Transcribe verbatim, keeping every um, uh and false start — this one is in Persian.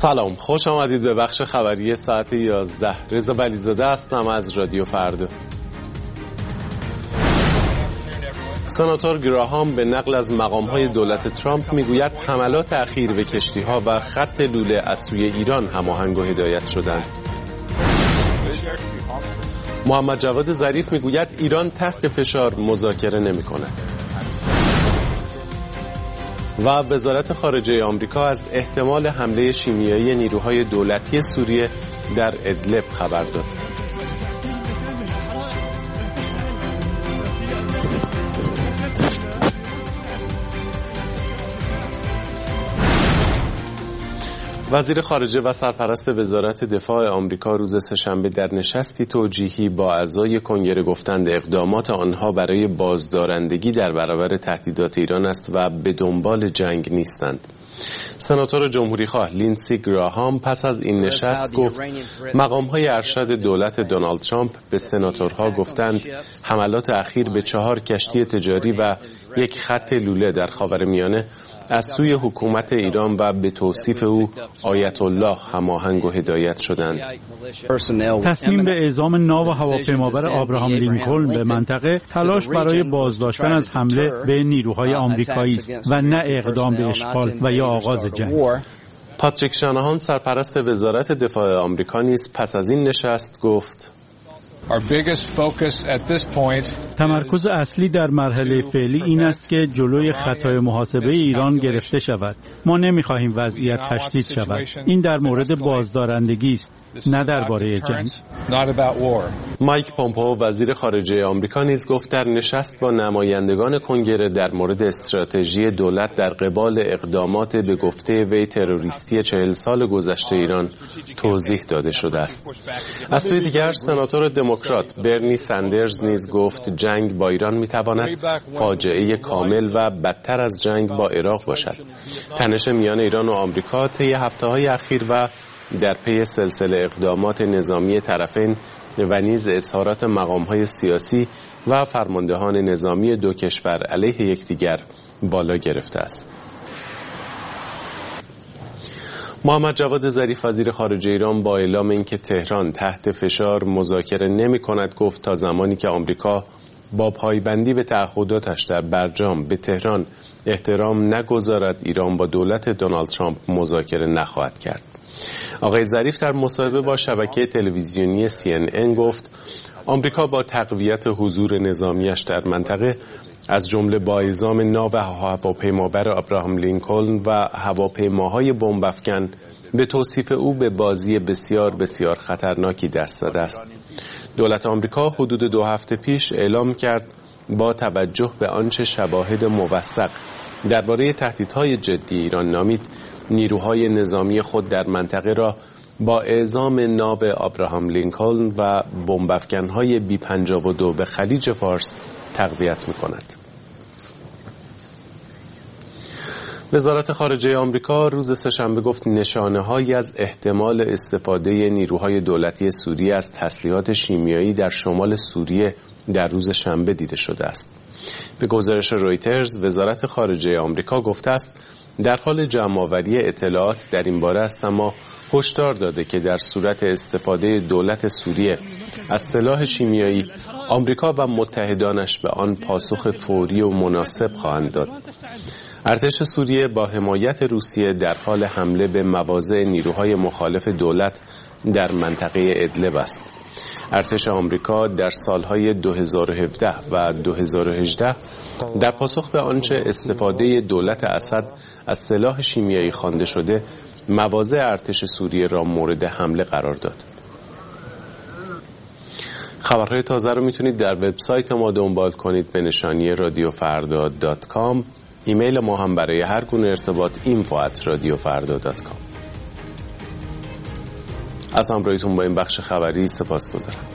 سلام، خوش آمدید به بخش خبری ساعت یازده. رضا ولیزاده هستم از رادیو فردا. سناتور گراهام به نقل از مقام‌های دولت ترامپ میگوید حملات اخیر به کشتی‌ها و خط لوله از سوی ایران هماهنگ و هدایت شدند. محمد جواد ظریف میگوید ایران تحت فشار مذاکره نمی‌کند. و وزارت خارجه آمریکا از احتمال حمله شیمیایی نیروهای دولتی سوریه در ادلب خبر داد. وزیر خارجه و سرپرست وزارت دفاع آمریکا روز سه‌شنبه در نشستی توجیهی با اعضای کنگره گفتند اقدامات آنها برای بازدارندگی در برابر تهدیدات ایران است و به دنبال جنگ نیستند. سناتور جمهوریخواه لینسی گراهام پس از این نشست گفت مقام‌های ارشد دولت دونالد ترامپ به سناتورها گفتند حملات اخیر به چهار کشتی تجاری و یک خط لوله در خاورمیانه از سوی حکومت ایران و به توصیف او آیت الله هماهنگ و هدایت شدند. تصمیم به اعزام ناو هواپیمابر آبراهام لینکلن به منطقه تلاش برای بازداشتن از حمله به نیروهای آمریکایی است و نه اقدام به اشغال و یا آغاز جنگ. پاتریک شانهان سرپرست وزارت دفاع آمریکا نیز پس از این نشست گفت تمرکز اصلی در مرحله فعلی این است که جلوی خطای محاسبه ایران گرفته شود. ما نمی‌خواهیم وضعیت تشدید شود. این در مورد بازدارندگی است، نه درباره جنگ. مایک پومپئو وزیر خارجه آمریکا نیز گفت در نشست با نمایندگان کنگره در مورد استراتژی دولت در قبال اقدامات به گفته وی تروریستی چهل سال گذشته ایران توضیح داده شده است. از سوی دیگر سناتور دموکرات برنی سندرز نیز گفت جنگ با ایران میتواند فاجعه کامل و بدتر از جنگ با عراق باشد. تنش میان ایران و آمریکا طی هفته‌های اخیر و در پی سلسله اقدامات نظامی طرفین و نیز اظهارات مقام‌های سیاسی و فرماندهان نظامی دو کشور علیه یکدیگر بالا گرفته است. محمد جواد ظریف وزیر خارجه ایران با اعلام اینکه تهران تحت فشار مذاکره نمی‌کند گفت تا زمانی که آمریکا با پایبندی به تعهداتش در برجام به تهران احترام نگذارد ایران با دولت دونالد ترامپ مذاکره نخواهد کرد. آقای ظریف در مصاحبه با شبکه تلویزیونی سی ان ان گفت آمریکا با تقویت حضور نظامیش در منطقه از جمله با اعزام ناو هواپیمابر آبراهام لینکلن و هواپیماهای بمب افکن به توصیف او به بازی بسیار بسیار خطرناکی دست زده است. دولت آمریکا حدود دو هفته پیش اعلام کرد با توجه به آنچه شواهد موثق درباره تهدیدهای جدی ایران نامید نیروهای نظامی خود در منطقه را با اعزام ناو آبراهام لینکلن و بمب افکن‌های بی پنجاه و دو به خلیج فارس تقویت می‌کند. وزارت خارجه آمریکا روز سه‌شنبه گفت نشانه‌هایی از احتمال استفاده نیروهای دولتی سوریه از تسلیحات شیمیایی در شمال سوریه در روز شنبه دیده شده است. به گزارش رویترز وزارت خارجه آمریکا گفته است در حال جمع‌آوری اطلاعات در این باره است، اما هشدار داده که در صورت استفاده دولت سوریه از سلاح شیمیایی آمریکا و متحدانش به آن پاسخ فوری و مناسب خواهند داد. ارتش سوریه با حمایت روسیه در حال حمله به مواضع نیروهای مخالف دولت در منطقه ادلب است. ارتش آمریکا در سالهای دو هزار و هفده و دو هزار و هجده در پاسخ به آنچه استفاده دولت اسد از سلاح شیمیایی خوانده شده مواضع ارتش سوریه را مورد حمله قرار داد. خبرهای تازه رو میتونید در وبسایت ما دنبال کنید به نشانی رادیو فردا دات کام. ایمیل ما هم برای هر گونه ارتباط اینفو ات رادیو فردا دات کام. از همراهیتون با این بخش خبری سپاسگزارم.